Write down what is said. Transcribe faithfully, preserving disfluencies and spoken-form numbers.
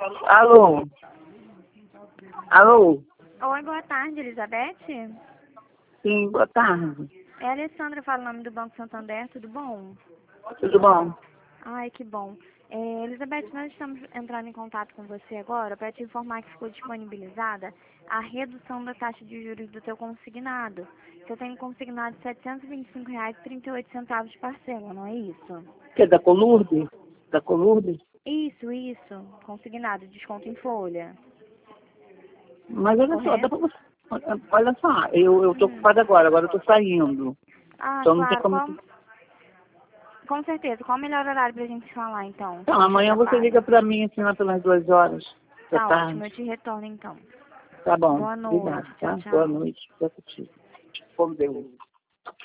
Alô? Alô? Oi, boa tarde, Elizabeth. Sim, boa tarde. É a Alessandra, fala o nome do Banco Santander, tudo bom? Tudo bom? Ai, que bom. É, Elizabeth, nós estamos entrando em contato com você agora para te informar que ficou disponibilizada a redução da taxa de juros do teu consignado. Você tem consignado setecentos e vinte e cinco reais e trinta e oito centavos de parcela, não é isso? Que é da Colurde? Da Colurde? Isso, isso. Consignado, desconto em folha. Mas olha só, dá Correto? pra você... Olha só, eu, eu tô Hum. ocupada agora, agora eu tô saindo. Ah, Então não tem claro. como... Qual... Com certeza. Qual o melhor horário pra gente falar, então? Então, Quando estiver amanhã você liga ocupada. pra mim, assim, lá pelas duas horas da Tá ótimo, eu tarde. te retorno, então. Tá bom, Boa noite. obrigado, Tchau, tá? Boa tchau. noite, fica contigo. Como Deus.